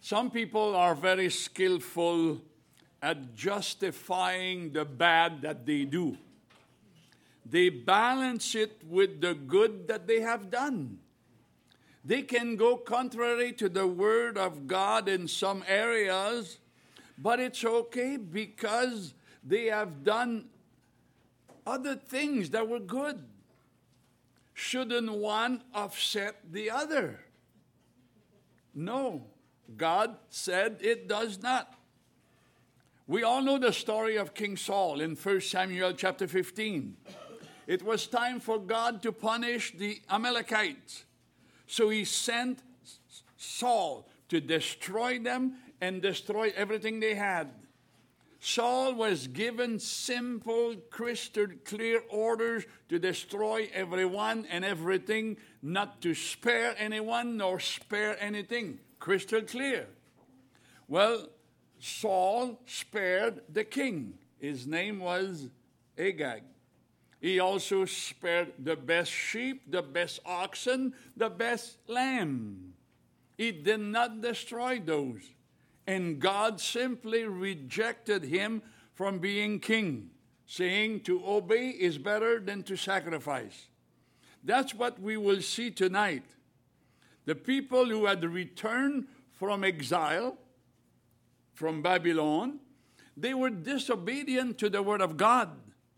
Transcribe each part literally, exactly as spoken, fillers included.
Some people are very skillful at justifying the bad that they do. They balance it with the good that they have done. They can go contrary to the Word of God in some areas, but it's okay because they have done other things that were good. Shouldn't one offset the other? No, God said it does not. We all know the story of King Saul in First Samuel chapter fifteen. It was time for God to punish the Amalekites. So he sent Saul to destroy them and destroy everything they had. Saul was given simple, crystal clear orders to destroy everyone and everything, not to spare anyone nor spare anything. Crystal clear. Well, Saul spared the king. His name was Agag. He also spared the best sheep, the best oxen, the best lamb. He did not destroy those. And God simply rejected him from being king, saying to obey is better than to sacrifice. That's what we will see tonight. The people who had returned from exile, from Babylon, they were disobedient to the word of God.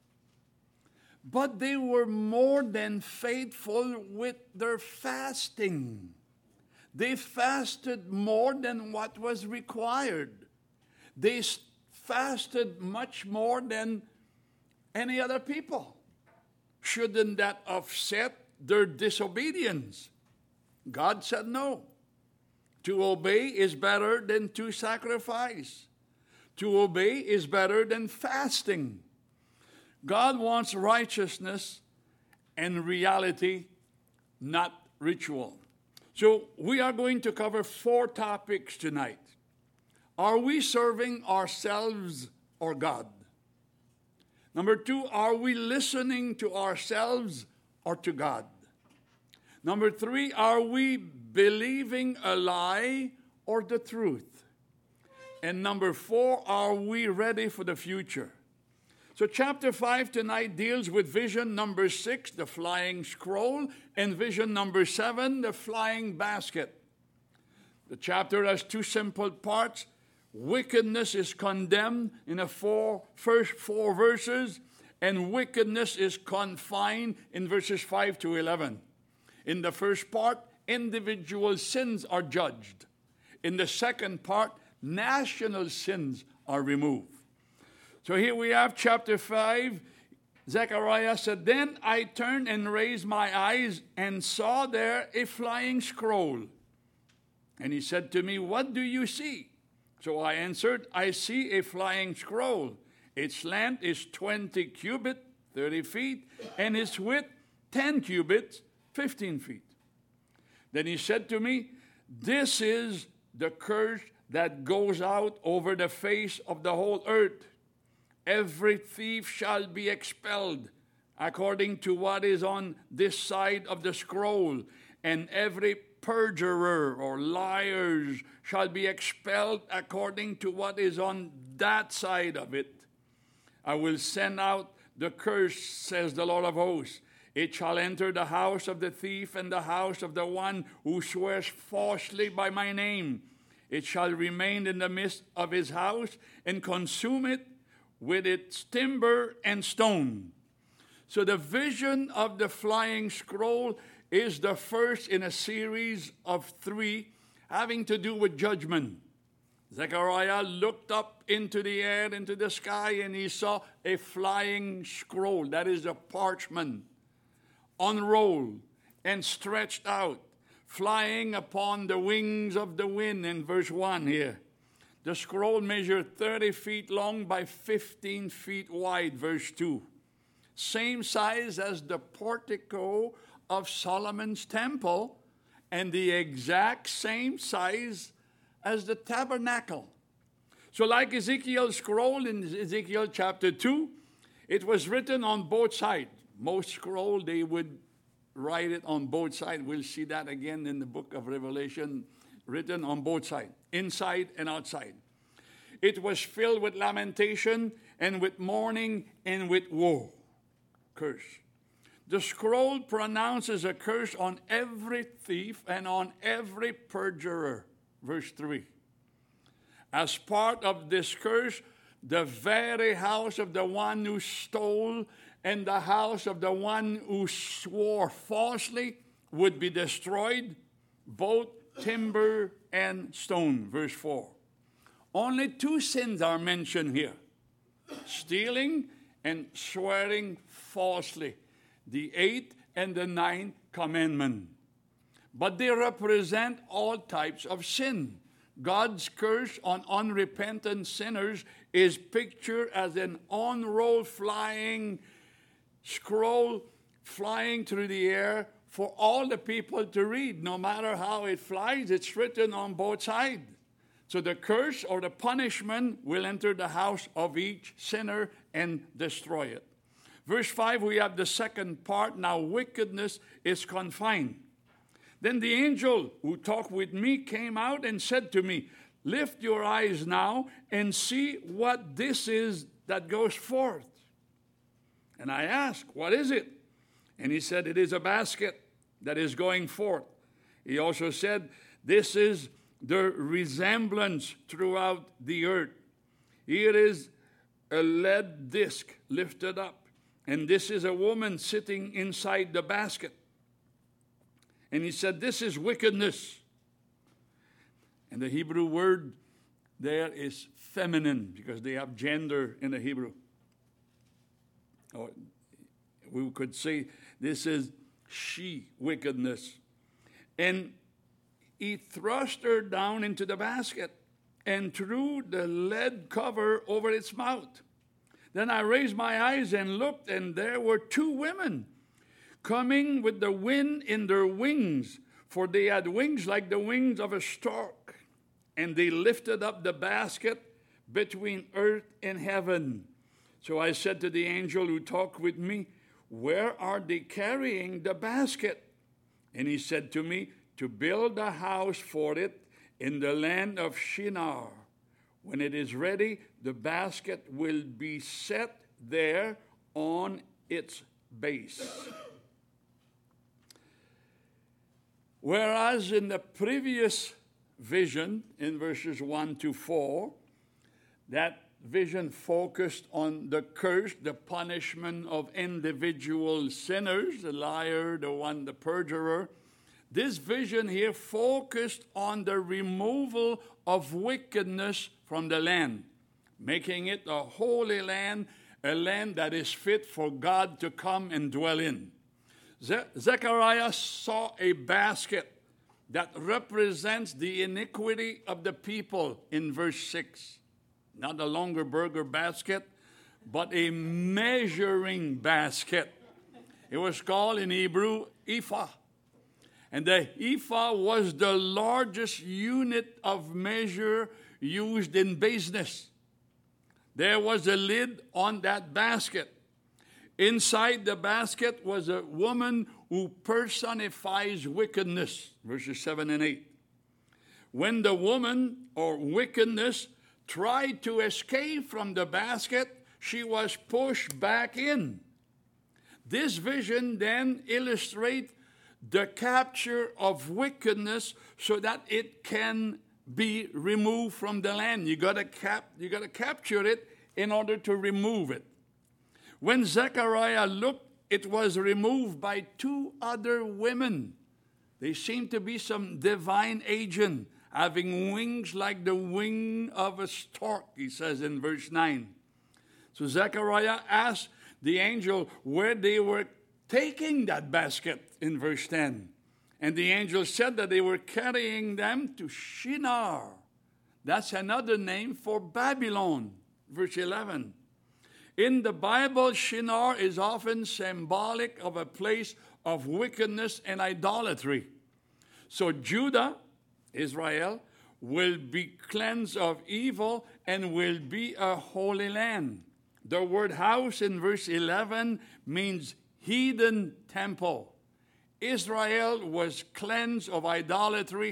But they were more than faithful with their fasting. They fasted more than what was required. They fasted much more than any other people. Shouldn't that offset their disobedience? God said no. To obey is better than to sacrifice. To obey is better than fasting. God wants righteousness and reality, not ritual. So we are going to cover four topics tonight. Are we serving ourselves or God? Number two, are we listening to ourselves or to God? Number three, are we believing a lie or the truth? And number four, are we ready for the future? So chapter five tonight deals with vision number six, the flying scroll, and vision number seven, the flying basket. The chapter has two simple parts. Wickedness is condemned in the four, first four verses, and wickedness is confined in verses five to eleven. In the first part, individual sins are judged. In the second part, national sins are removed. So here we have chapter five. Zechariah said, "Then I turned and raised my eyes and saw there a flying scroll. And he said to me, 'What do you see?' So I answered, 'I see a flying scroll. Its length is twenty cubits, thirty feet, and its width ten cubits, fifteen feet.' Then he said to me, 'This is the curse that goes out over the face of the whole earth. Every thief shall be expelled according to what is on this side of the scroll, and every perjurer or liars shall be expelled according to what is on that side of it. I will send out the curse, says the Lord of hosts. It shall enter the house of the thief and the house of the one who swears falsely by my name. It shall remain in the midst of his house and consume it with its timber and stone.'" So the vision of the flying scroll is the first in a series of three having to do with judgment. Zechariah looked up into the air, into the sky, and he saw a flying scroll. That is a parchment, unrolled and stretched out, flying upon the wings of the wind in verse one here. The scroll measured thirty feet long by fifteen feet wide, verse two. Same size as the portico of Solomon's temple, and the exact same size as the tabernacle. So like Ezekiel's scroll in Ezekiel chapter two, it was written on both sides. Most scroll, they would write it on both sides. We'll see that again in the book of Revelation, written on both sides. inside and outside. It was filled with lamentation and with mourning and with woe. Curse. The scroll pronounces a curse on every thief and on every perjurer. Verse three. As part of this curse, the very house of the one who stole and the house of the one who swore falsely would be destroyed, both timber and stone. Verse four. Only two sins are mentioned here: stealing and swearing falsely, the eighth and the ninth commandment. But they represent all types of sin. God's curse on unrepentant sinners is pictured as an unrolled flying scroll flying through the air for all the people to read. No matter how it flies, it's written on both sides. So the curse or the punishment will enter the house of each sinner and destroy it. Verse five, we have the second part. Now wickedness is confined. Then the angel who talked with me came out and said to me, lift your eyes now and see what this is that goes forth. And I asked, what is it? And he said, it is a basket that is going forth. He also said, this is the resemblance throughout the earth. Here is a lead disc lifted up, and this is a woman sitting inside the basket. And he said, this is wickedness. And the Hebrew word there is feminine, because they have gender in the Hebrew. Or we could say this is she wickedness. And he thrust her down into the basket and threw the lead cover over its mouth. Then I raised my eyes and looked, and there were two women coming with the wind in their wings, for they had wings like the wings of a stork. And they lifted up the basket between earth and heaven. So I said to the angel who talked with me, where are they carrying the basket? And he said to me, to build a house for it in the land of Shinar. When it is ready, the basket will be set there on its base. Whereas in the previous vision, in verses one to four, that vision focused on the curse, the punishment of individual sinners, the liar, the one, the perjurer. This vision here focused on the removal of wickedness from the land, making it a holy land, a land that is fit for God to come and dwell in. Ze- Zechariah saw a basket that represents the iniquity of the people in verse six. Not a longer burger basket, but a measuring basket. It was called in Hebrew ephah. And the ephah was the largest unit of measure used in business. There was a lid on that basket. Inside the basket was a woman who personifies wickedness, verses seven and eight. When the woman or wickedness tried to escape from the basket, she was pushed back in. This vision then illustrates the capture of wickedness so that it can be removed from the land. You gotta cap, you gotta capture it in order to remove it. When Zechariah looked, it was removed by two other women. They seem to be some divine agent, having wings like the wing of a stork, he says in verse nine. So Zechariah asked the angel where they were taking that basket in verse ten. And the angel said that they were carrying them to Shinar. That's another name for Babylon, verse eleven. In the Bible, Shinar is often symbolic of a place of wickedness and idolatry. So Judah, Israel, will be cleansed of evil and will be a holy land. The word house in verse eleven means heathen temple. Israel was cleansed of idolatry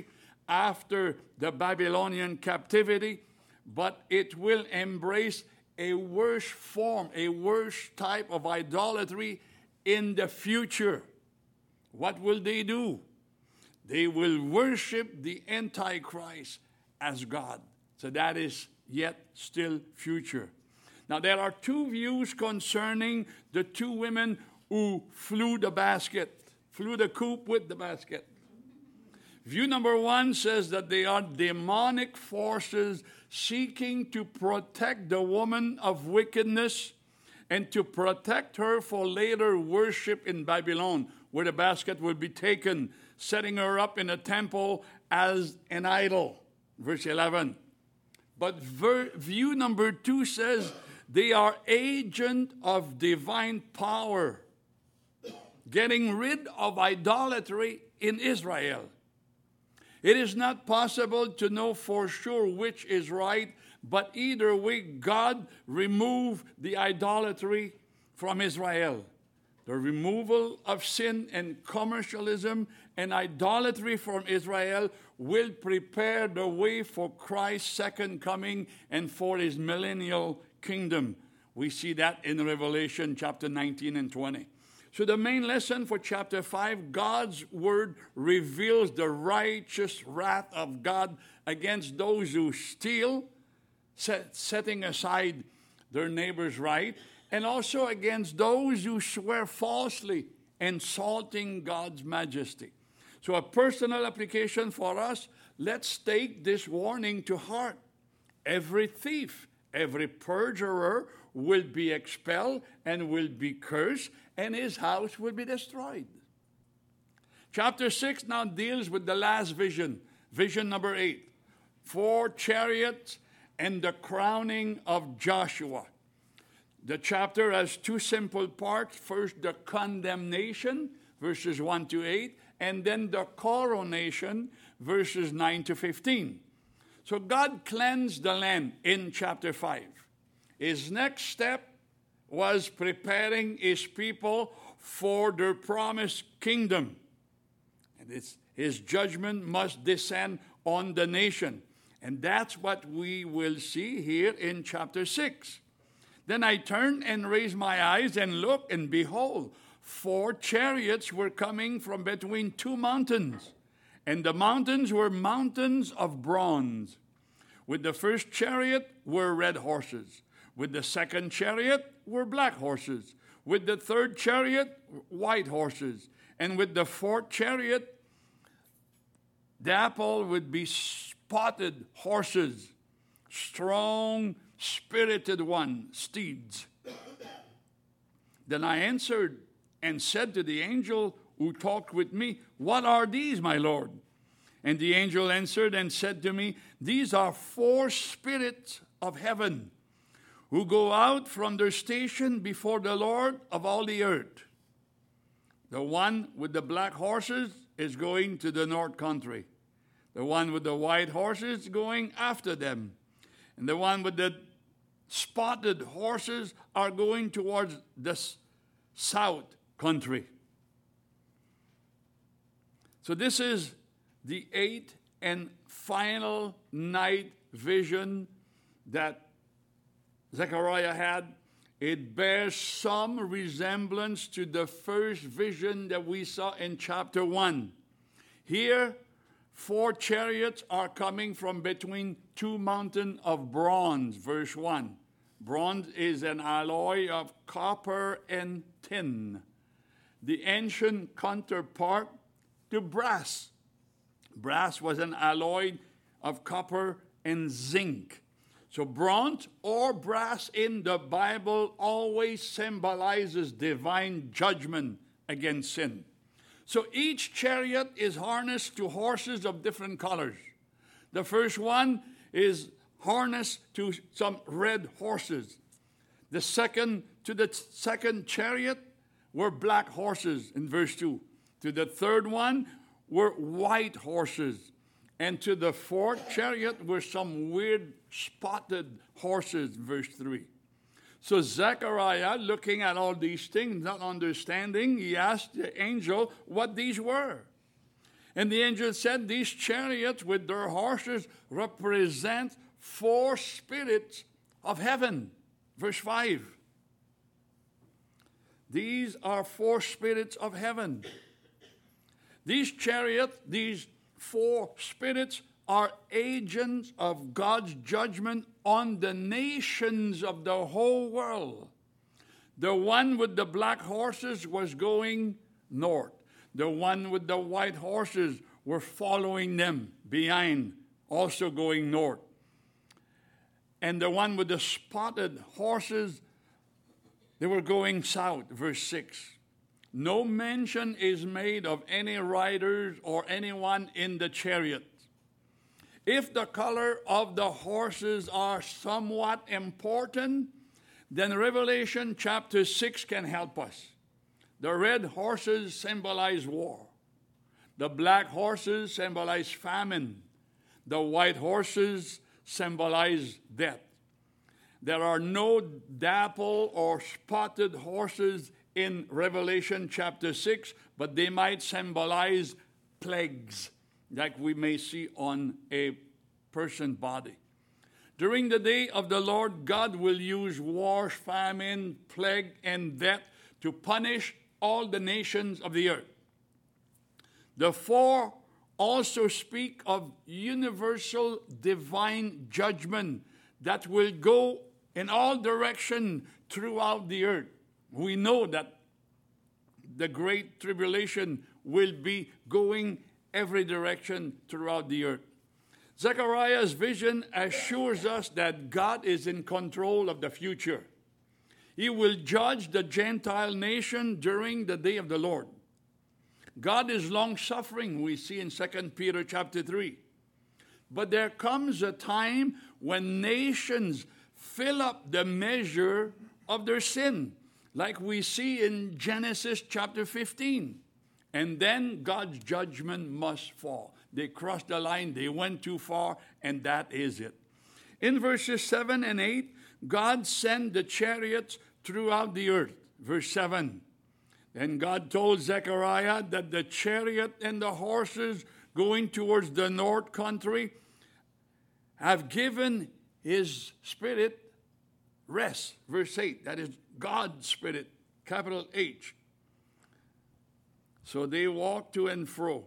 after the Babylonian captivity, but it will embrace a worse form, a worse type of idolatry in the future. What will they do? They will worship the Antichrist as God. So that is yet still future. Now there are two views concerning the two women who flew the basket, flew the coop with the basket. View number one says that they are demonic forces seeking to protect the woman of wickedness and to protect her for later worship in Babylon, where the basket will be taken, setting her up in a temple as an idol. Verse eleven. But ver- view number two says they are agent of divine power, getting rid of idolatry in Israel. It is not possible to know for sure which is right, but either way, God removed the idolatry from Israel. The removal of sin and commercialism and idolatry from Israel will prepare the way for Christ's second coming and for his millennial kingdom. We see that in Revelation chapter nineteen and twenty. So the main lesson for chapter five, God's word reveals the righteous wrath of God against those who steal, set, setting aside their neighbor's right, and also against those who swear falsely, insulting God's majesty. So a personal application for us, let's take this warning to heart. Every thief, every perjurer will be expelled and will be cursed, and his house will be destroyed. Chapter six now deals with the last vision, vision number eight. Four chariots and the crowning of Joshua. The chapter has two simple parts. First, the condemnation, verses one to eight, and then the coronation, verses nine to fifteen. So God cleansed the land in chapter five. His next step was preparing his people for their promised kingdom. And it's, his judgment must descend on the nation. And that's what we will see here in chapter six. Then I turned and raised my eyes and looked, and behold, four chariots were coming from between two mountains. And the mountains were mountains of bronze. With the first chariot were red horses. With the second chariot were black horses. With the third chariot, white horses. And with the fourth chariot, dapple would be spotted horses, strong, spirited one, steeds. Then I answered and said to the angel who talked with me, "What are these, my Lord?" And the angel answered and said to me, "These are four spirits of heaven, who go out from their station before the Lord of all the earth. The one with the black horses is going to the north country. The one with the white horses going after them. And the one with the spotted horses are going towards the south country." So this is the eighth and final night vision that Zechariah had. It bears some resemblance to the first vision that we saw in chapter one. Here, four chariots are coming from between two mountains of bronze, verse one. Bronze is an alloy of copper and tin, the ancient counterpart to brass. Brass was an alloy of copper and zinc. So bronze or brass in the Bible always symbolizes divine judgment against sin. So each chariot is harnessed to horses of different colors. The first one is harnessed to some red horses. The second, to the second chariot were black horses in verse two. To the third one were white horses. And to the fourth chariot were some weird spotted horses, verse three. So Zechariah, looking at all these things, not understanding, he asked the angel what these were. And the angel said, these chariots with their horses represent four spirits of heaven. Verse five. These are four spirits of heaven. These chariots, these four spirits, are agents of God's judgment on the nations of the whole world. The one with the black horses was going north. The one with the white horses were following them behind, also going north. And the one with the spotted horses, they were going south. Verse six. No mention is made of any riders or anyone in the chariot. If the color of the horses are somewhat important, then Revelation chapter six can help us. The red horses symbolize war. The black horses symbolize famine. The white horses symbolize death. There are no dapple or spotted horses in Revelation chapter six, but they might symbolize plagues, like we may see on a person's body. During the day of the Lord, God will use war, famine, plague, and death to punish all the nations of the earth. The four also speak of universal divine judgment that will go in all directions throughout the earth. We know that the great tribulation will be going every direction throughout the earth. Zechariah's vision assures us that God is in control of the future. He will judge the Gentile nation during the day of the Lord. God is long-suffering, we see in Second Peter chapter three. But there comes a time when nations fill up the measure of their sin, like we see in Genesis chapter fifteen. And then God's judgment must fall. They crossed the line, they went too far, and that is it. In verses seven and eight, God sent the chariots throughout the earth. Verse seven. Then God told Zechariah that the chariot and the horses going towards the north country have given his spirit rest. Verse eight, that is God's spirit, capital H. So they walk to and fro.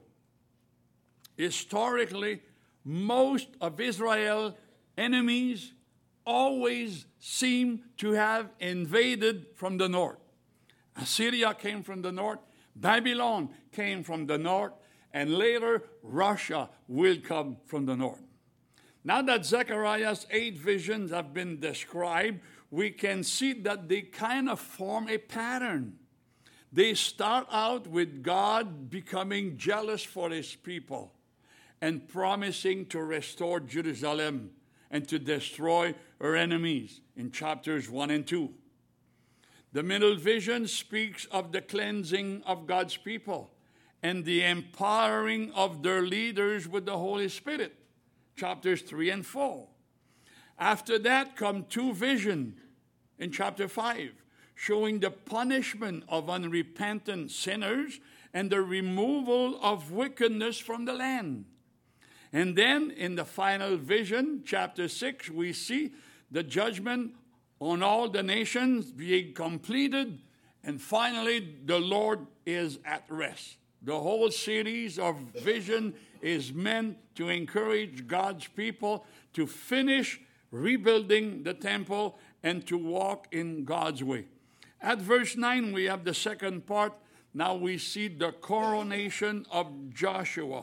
Historically, most of Israel's enemies always seem to have invaded from the north. Assyria came from the north, Babylon came from the north, and later Russia will come from the north. Now that Zechariah's eight visions have been described, we can see that they kind of form a pattern. They start out with God becoming jealous for his people and promising to restore Jerusalem and to destroy her enemies in chapters one and two. The middle vision speaks of the cleansing of God's people and the empowering of their leaders with the Holy Spirit, chapters three and four. After that come two visions in chapter five, showing the punishment of unrepentant sinners and the removal of wickedness from the land. And then in the final vision, chapter six, we see the judgment on all the nations being completed, and finally the Lord is at rest. The whole series of vision is meant to encourage God's people to finish rebuilding the temple and to walk in God's way. At verse nine, we have the second part. Now we see the coronation of Joshua.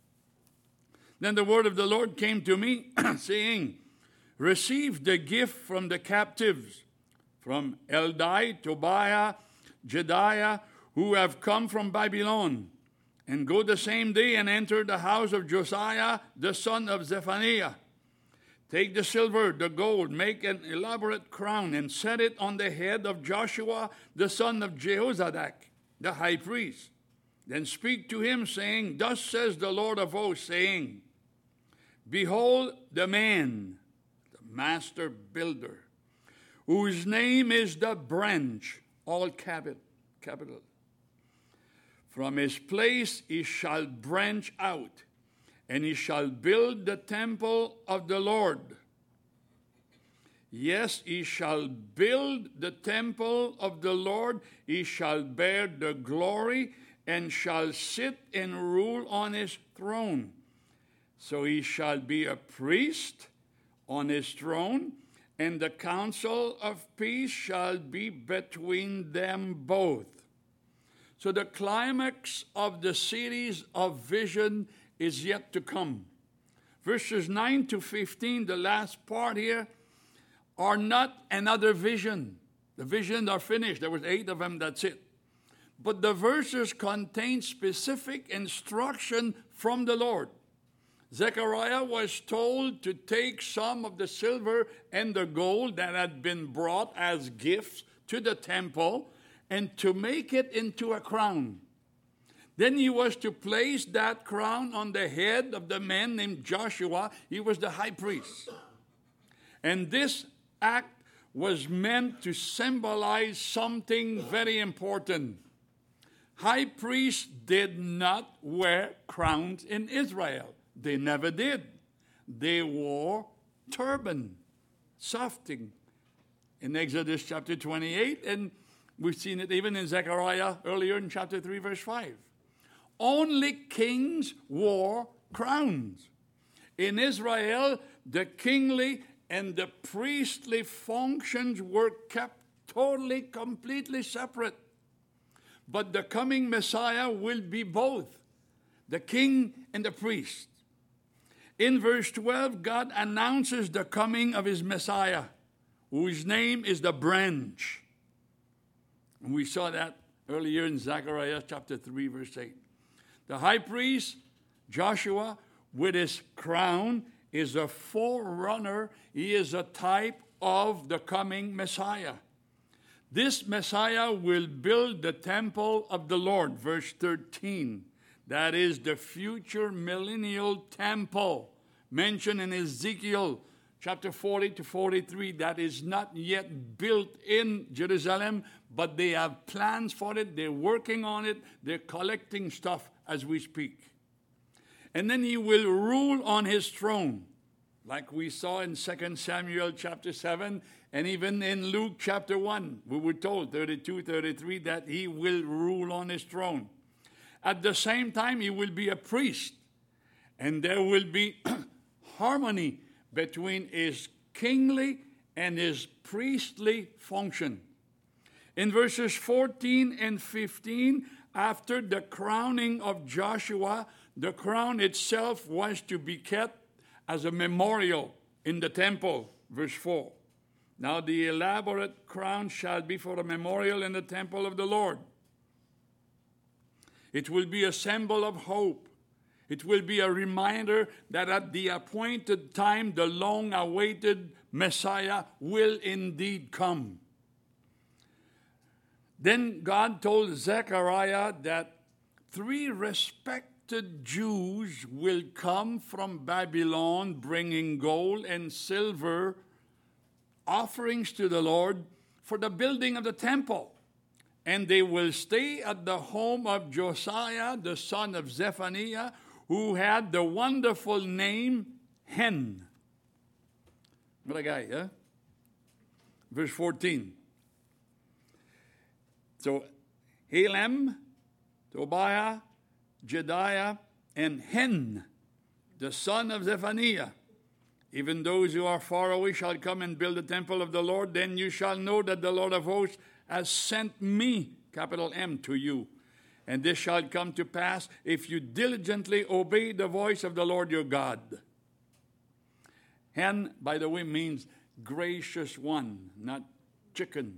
Then the word of the Lord came to me, saying, receive the gift from the captives, from Eldai, Tobiah, Jedaiah, who have come from Babylon, and go the same day and enter the house of Josiah, the son of Zephaniah. Take the silver, the gold, make an elaborate crown, and set it on the head of Joshua, the son of Jehozadak, the high priest. Then speak to him, saying, thus says the Lord of hosts, saying, behold the man, the master builder, whose name is the branch, all capital, capital. From his place he shall branch out, and he shall build the temple of the Lord. Yes, he shall build the temple of the Lord. He shall bear the glory, and shall sit and rule on his throne. So he shall be a priest on his throne, and the counsel of peace shall be between them both. So the climax of the series of vision is yet to come. Verses nine to fifteen, the last part here, are not another vision. The visions are finished. There was eight of them, that's it. But the verses contain specific instruction from the Lord. Zechariah was told to take some of the silver and the gold that had been brought as gifts to the temple and to make it into a crown. Then he was to place that crown on the head of the man named Joshua. He was the high priest. And this act was meant to symbolize something very important. High priests did not wear crowns in Israel. They never did. They wore turban, softing, in Exodus chapter twenty-eight, and we've seen it even in Zechariah earlier in chapter three, verse five. Only kings wore crowns. In Israel, the kingly and the priestly functions were kept totally, completely separate. But the coming Messiah will be both, the king and the priest. In verse twelve, God announces the coming of his Messiah, whose name is the branch. And we saw that earlier in Zechariah chapter three, verse eight. The high priest, Joshua, with his crown, is a forerunner. He is a type of the coming Messiah. This Messiah will build the temple of the Lord, verse thirteen. That is the future millennial temple mentioned in Ezekiel chapter forty to forty-three. That is not yet built in Jerusalem, but they have plans for it. They're working on it. They're collecting stuff as we speak. And then he will rule on his throne, like we saw in Second Samuel chapter seven, and even in Luke chapter one. We were told, thirty-two, thirty-three, that he will rule on his throne. At the same time, he will be a priest, and there will be harmony between his kingly and his priestly function. In verses fourteen and fifteen, after the crowning of Joshua, the crown itself was to be kept as a memorial in the temple, verse four. Now the elaborate crown shall be for a memorial in the temple of the Lord. It will be a symbol of hope. It will be a reminder that at the appointed time, the long-awaited Messiah will indeed come. Then God told Zechariah that three respected Jews will come from Babylon bringing gold and silver offerings to the Lord for the building of the temple. And they will stay at the home of Josiah, the son of Zephaniah, who had the wonderful name Hen. What a guy, huh? Verse fourteen. So, Helem, Tobiah, Jediah, and Hen, the son of Zephaniah. Even those who are far away shall come and build the temple of the Lord. Then you shall know that the Lord of hosts has sent me, capital M, to you. And this shall come to pass if you diligently obey the voice of the Lord your God. Hen, by the way, means gracious one, not chicken.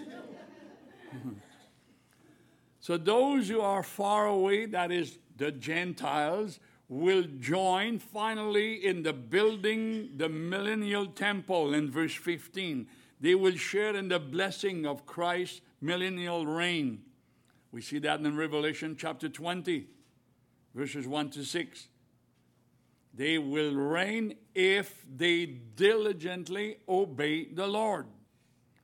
So those who are far away, that is the Gentiles, will join finally in the building the millennial temple in verse fifteen. They will share in the blessing of Christ's millennial reign. We see that in Revelation chapter twenty, verses one to six. They will reign if they diligently obey the Lord.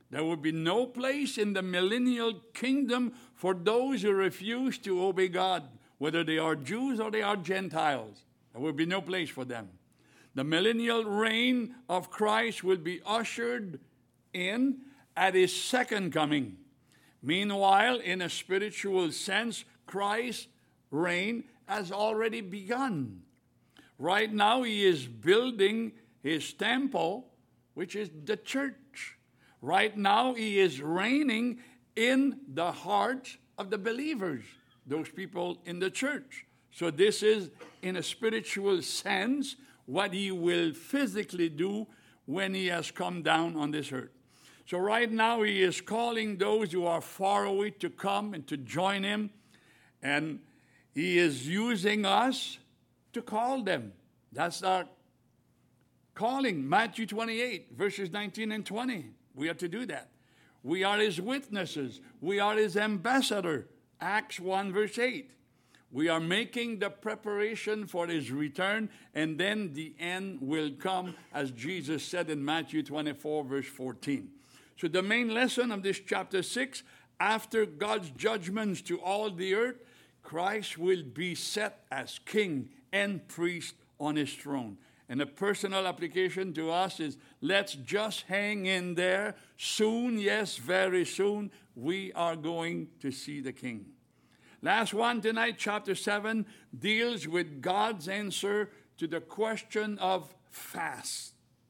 There will be no place in the millennial kingdom for those who refuse to obey God, whether they are Jews or they are Gentiles. There will be no place for them. The millennial reign of Christ will be ushered in at his second coming. Meanwhile, in a spiritual sense, Christ's reign has already begun. Right now, he is building his temple, which is the church. Right now, he is reigning in the hearts of the believers, those people in the church. So this is, in a spiritual sense, what he will physically do when he has come down on this earth. So right now, he is calling those who are far away to come and to join him. And he is using us to call them. That's our calling. Matthew twenty-eight, verses nineteen and twenty. We are to do that. We are his witnesses. We are his ambassador. Acts one, verse eight. We are making the preparation for his return, and then the end will come, as Jesus said in Matthew twenty-four, verse fourteen. So the main lesson of this chapter six, after God's judgments to all the earth, Christ will be set as king and priest on his throne. And a personal application to us is, let's just hang in there. Soon, yes, very soon, we are going to see the king. Last one tonight, chapter seven, deals with God's answer to the question of fast.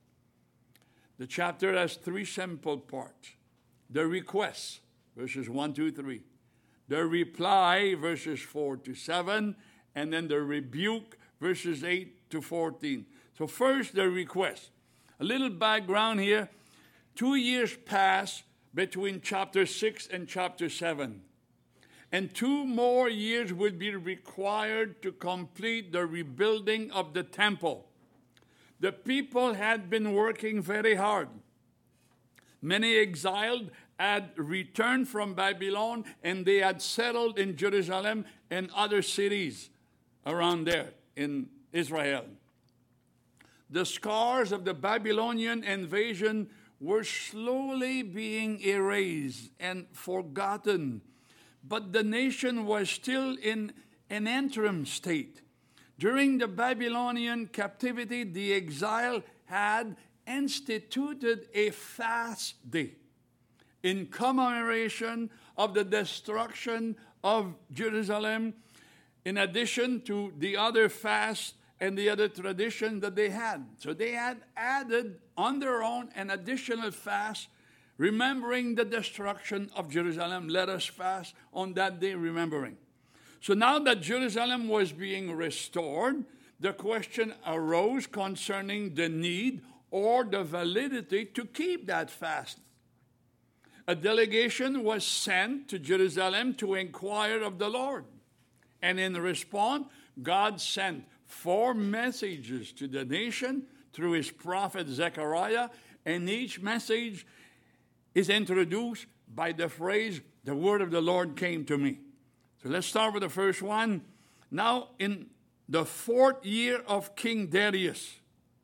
The chapter has three simple parts. The request, verses one, two, three. The reply, verses four to seven. And then the rebuke, verses eight to fourteen. So first, the request. A little background here. Two years passed between chapter six and chapter seven. And two more years would be required to complete the rebuilding of the temple. The people had been working very hard. Many exiled had returned from Babylon, and they had settled in Jerusalem and other cities around there in Israel. The scars of the Babylonian invasion were slowly being erased and forgotten, but the nation was still in an interim state. During the Babylonian captivity, the exile had instituted a fast day in commemoration of the destruction of Jerusalem, in addition to the other fasts and the other tradition that they had. So they had added on their own an additional fast, remembering the destruction of Jerusalem. Let us fast on that day, remembering. So now that Jerusalem was being restored, the question arose concerning the need or the validity to keep that fast. A delegation was sent to Jerusalem to inquire of the Lord. And in response, God sent four messages to the nation through his prophet Zechariah, and each message is introduced by the phrase, "The word of the Lord came to me." So let's start with the first one. Now, in the fourth year of King Darius,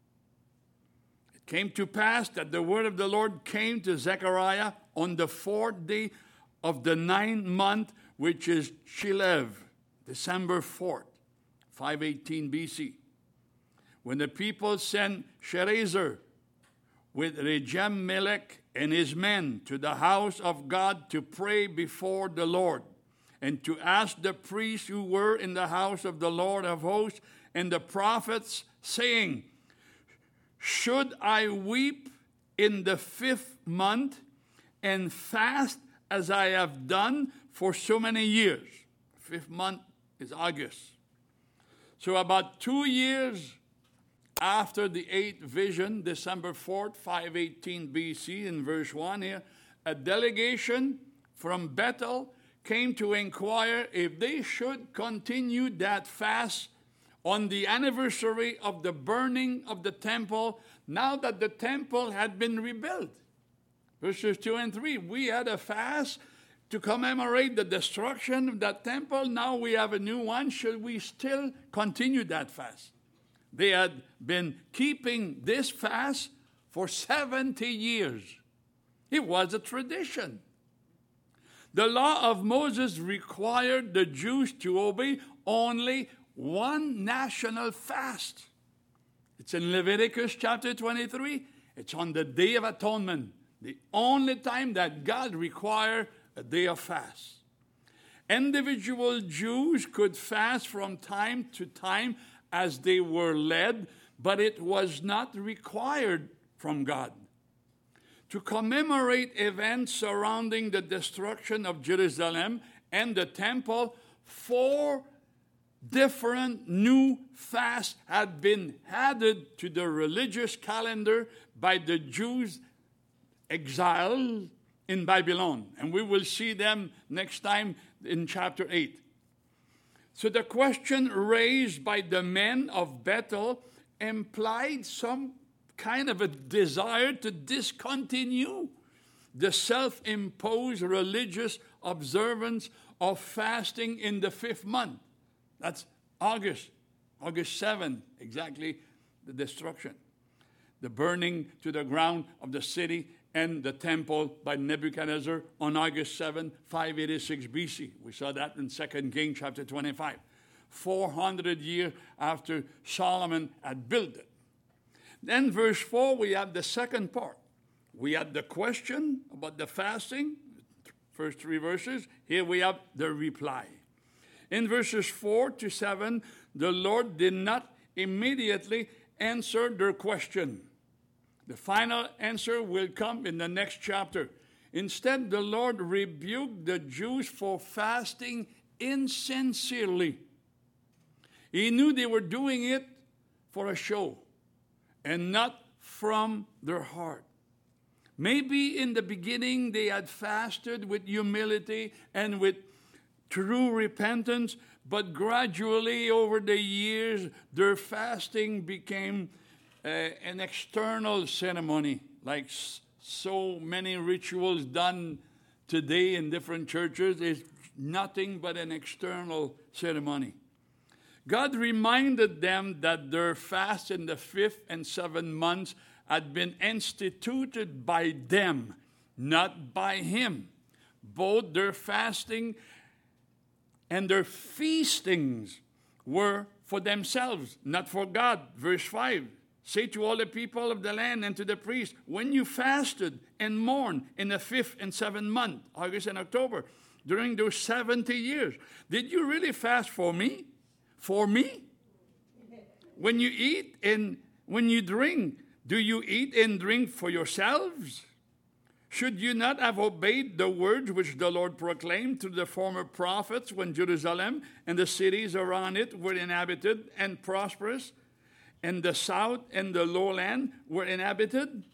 it came to pass that the word of the Lord came to Zechariah on the fourth day of the ninth month, which is Chilev, December fourth, five eighteen B C. When the people sent Sherezer with Regem-Melech and his men to the house of God to pray before the Lord, and to ask the priests who were in the house of the Lord of hosts and the prophets, saying, "Should I weep in the fifth month and fast as I have done for so many years?" Fifth month is August. So about two years after the eighth vision, December fourth, five eighteen B C, in verse one here, a delegation from Bethel came to inquire if they should continue that fast on the anniversary of the burning of the temple, now that the temple had been rebuilt. Verses two and three, we had a fast to commemorate the destruction of that temple. Now we have a new one. Should we still continue that fast? They had been keeping this fast for seventy years. It was a tradition. The law of Moses required the Jews to obey only one national fast. It's in Leviticus chapter twenty-three. It's on the Day of Atonement, the only time that God required a day of fast. Individual Jews could fast from time to time as they were led, but it was not required from God. To commemorate events surrounding the destruction of Jerusalem and the temple, four different new fasts had been added to the religious calendar by the Jews exiled in Babylon. And we will see them next time in chapter eight. So the question raised by the men of Bethel implied some kind of a desire to discontinue the self-imposed religious observance of fasting in the fifth month. That's August, August seventh, exactly the destruction. The burning to the ground of the city and the temple by Nebuchadnezzar on August seventh, five eighty-six B C. We saw that in Second Kings chapter twenty-five. four hundred years after Solomon had built it. Then verse four, we have the second part. We had the question about the fasting, first three verses. Here we have the reply. In verses four to seven, the Lord did not immediately answer their question. The final answer will come in the next chapter. Instead, the Lord rebuked the Jews for fasting insincerely. He knew they were doing it for a show and not from their heart. Maybe in the beginning they had fasted with humility and with true repentance, but gradually over the years their fasting became uh, an external ceremony, like s- so many rituals done today in different churches. Is nothing but an external ceremony. God reminded them that their fast in the fifth and seventh months had been instituted by them, not by Him. Both their fasting and their feastings were for themselves, not for God. Verse five, say to all the people of the land and to the priests, when you fasted and mourned in the fifth and seventh month, August and October, during those seventy years, did you really fast for me? For me? When you eat and when you drink, do you eat and drink for yourselves? Should you not have obeyed the words which the Lord proclaimed to the former prophets when Jerusalem and the cities around it were inhabited and prosperous, and the south and the lowland were inhabited?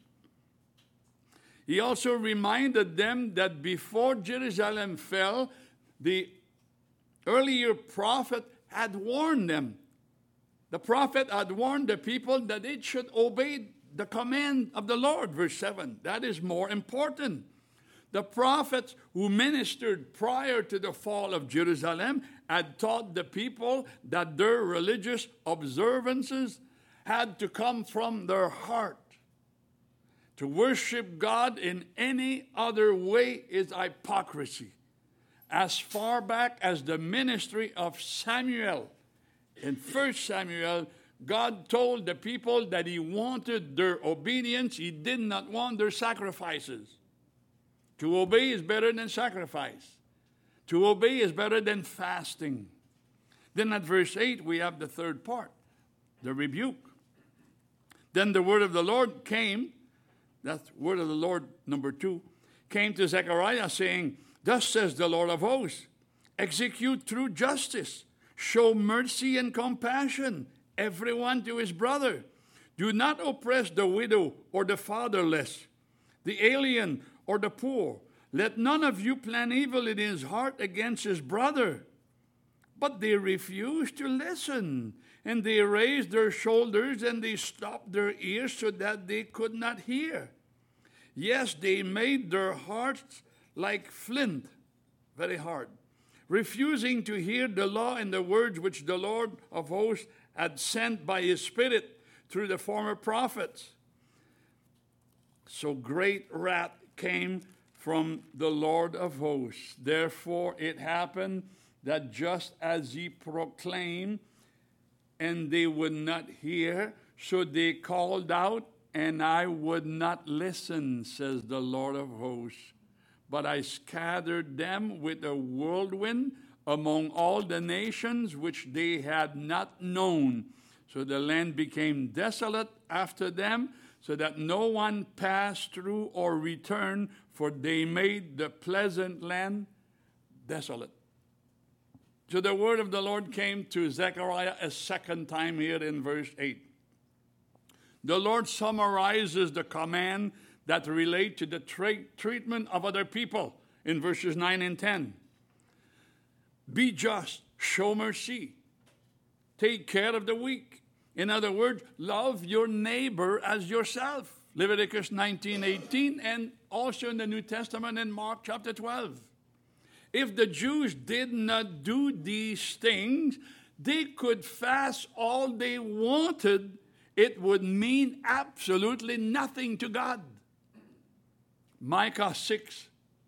He also reminded them that before Jerusalem fell, the earlier prophet had warned them. The prophet had warned the people that they should obey the command of the Lord, verse seven. That is more important. The prophets who ministered prior to the fall of Jerusalem had taught the people that their religious observances had to come from their heart. To worship God in any other way is hypocrisy. As far back as the ministry of Samuel, in First Samuel, God told the people that He wanted their obedience. He did not want their sacrifices. To obey is better than sacrifice. To obey is better than fasting. Then at verse eight, we have the third part, the rebuke. Then the word of the Lord came, that's word of the Lord number two, came to Zechariah saying, thus says the Lord of hosts, execute true justice, show mercy and compassion, everyone to his brother. Do not oppress the widow or the fatherless, the alien or the poor. Let none of you plan evil in his heart against his brother. But they refused to listen, and they raised their shoulders and they stopped their ears so that they could not hear. Yes, they made their hearts like flint, very hard, refusing to hear the law and the words which the Lord of hosts had sent by His Spirit through the former prophets. So great wrath came from the Lord of hosts. Therefore it happened that just as he proclaimed, and they would not hear, so they called out, and I would not listen, says the Lord of hosts. But I scattered them with a whirlwind among all the nations which they had not known. So the land became desolate after them, so that no one passed through or returned, for they made the pleasant land desolate. So the word of the Lord came to Zechariah a second time here in verse eight. The Lord summarizes the command that relate to the tra- treatment of other people in verses nine and ten. Be just, show mercy, take care of the weak. In other words, love your neighbor as yourself. Leviticus nineteen eighteen, and also in the New Testament in Mark chapter twelve. If the Jews did not do these things, they could fast all they wanted. It would mean absolutely nothing to God. Micah six,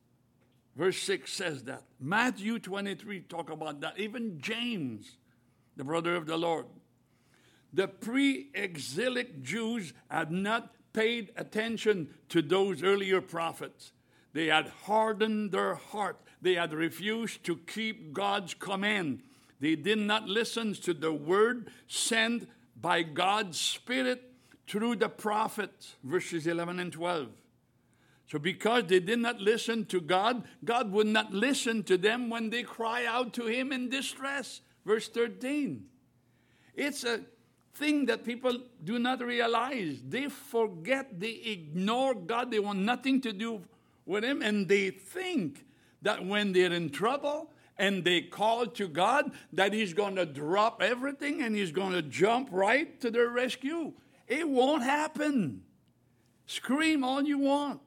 verse six says that. Matthew twenty-three talk about that. Even James, the brother of the Lord. The pre-exilic Jews had not paid attention to those earlier prophets. They had hardened their heart. They had refused to keep God's command. They did not listen to the word sent by God's Spirit through the prophets, verses eleven and twelve. So because they did not listen to God, God would not listen to them when they cry out to him in distress, verse thirteen. It's a thing that people do not realize. They forget, they ignore God, they want nothing to do with him, and they think that when they're in trouble and they call to God, that he's going to drop everything and he's going to jump right to their rescue. It won't happen. Scream all you want.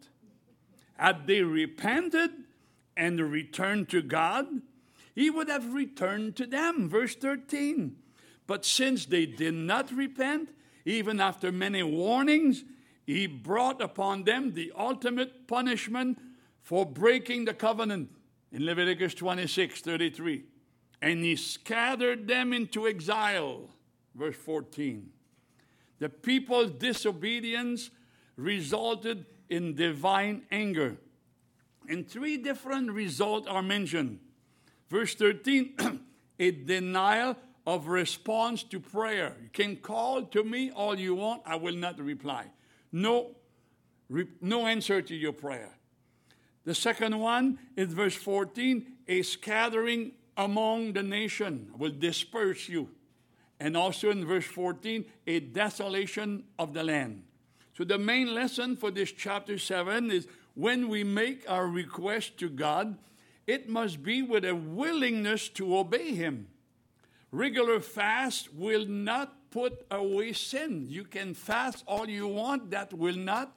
Had they repented and returned to God, he would have returned to them. Verse thirteen. But since they did not repent, even after many warnings, he brought upon them the ultimate punishment for breaking the covenant in Leviticus twenty-six thirty-three. And he scattered them into exile, verse fourteen. The people's disobedience resulted in divine anger. And three different results are mentioned. Verse thirteen, a denial of response to prayer. You can call to me all you want, I will not reply. No, re, no answer to your prayer. The second one is verse fourteen, a scattering among the nation will disperse you. And also in verse fourteen, a desolation of the land. So the main lesson for this chapter seven is when we make our request to God, it must be with a willingness to obey him. Regular fast will not put away sin. You can fast all you want. That will not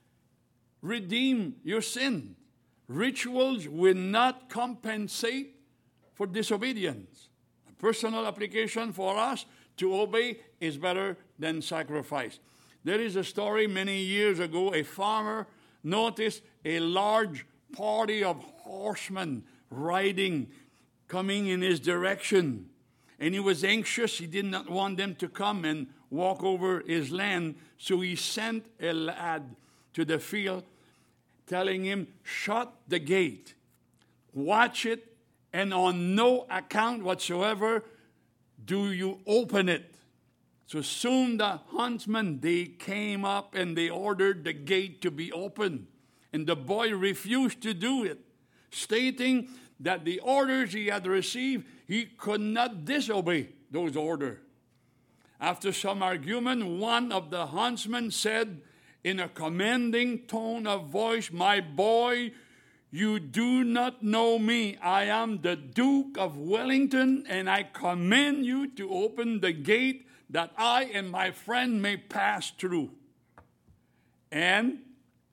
redeem your sin. Rituals will not compensate for disobedience. A personal application for us to obey is better than sacrifice. There is a story many years ago. A farmer noticed a large party of horsemen riding, coming in his direction. And he was anxious. He did not want them to come and walk over his land. So he sent a lad to the field, telling him, shut the gate, watch it, and on no account whatsoever do you open it. So soon the huntsmen, they came up and they ordered the gate to be opened. And the boy refused to do it, stating that the orders he had received, he could not disobey those orders. After some argument, one of the huntsmen said in a commanding tone of voice, my boy, you do not know me. I am the Duke of Wellington, and I command you to open the gate that I and my friend may pass through. And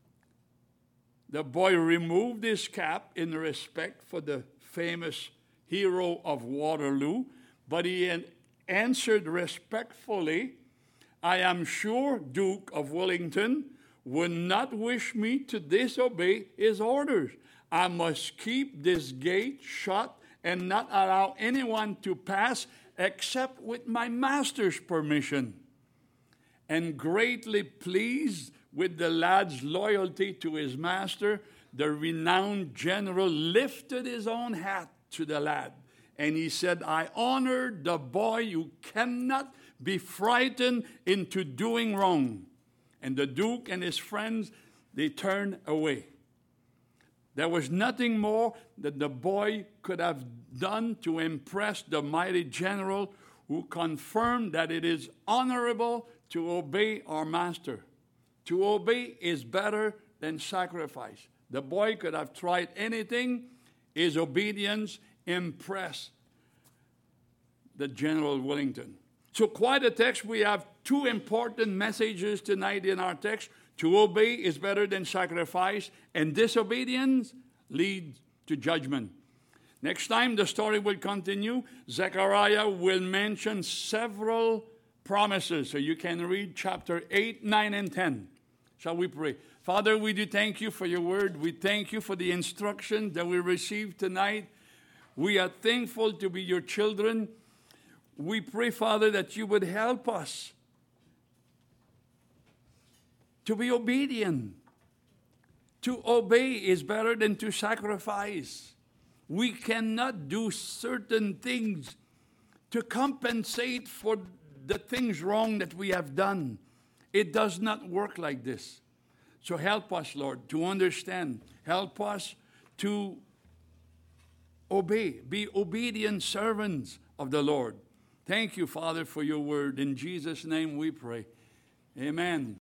the boy removed his cap in respect for the famous hero of Waterloo, but he answered respectfully, I am sure, Duke of Wellington, would not wish me to disobey his orders. I must keep this gate shut and not allow anyone to pass except with my master's permission. And greatly pleased with the lad's loyalty to his master, the renowned general lifted his own hat to the lad. And he said, I honor the boy who cannot be frightened into doing wrong. And the Duke and his friends, they turned away. There was nothing more that the boy could have done to impress the mighty general, who confirmed that it is honorable to obey our master. To obey is better than sacrifice. The boy could have tried anything. His obedience impressed the General Wellington. So quite a text. We have two important messages tonight in our text. To obey is better than sacrifice, and disobedience leads to judgment. Next time the story will continue. Zechariah will mention several promises. So you can read chapter eight, nine, and ten. Shall we pray? Father, we do thank you for your word. We thank you for the instruction that we received tonight. We are thankful to be your children. We pray, Father, that you would help us to be obedient. To obey is better than to sacrifice. We cannot do certain things to compensate for the things wrong that we have done. It does not work like this. So help us, Lord, to understand. Help us to obey, be obedient servants of the Lord. Thank you, Father, for your word. In Jesus' name we pray. Amen.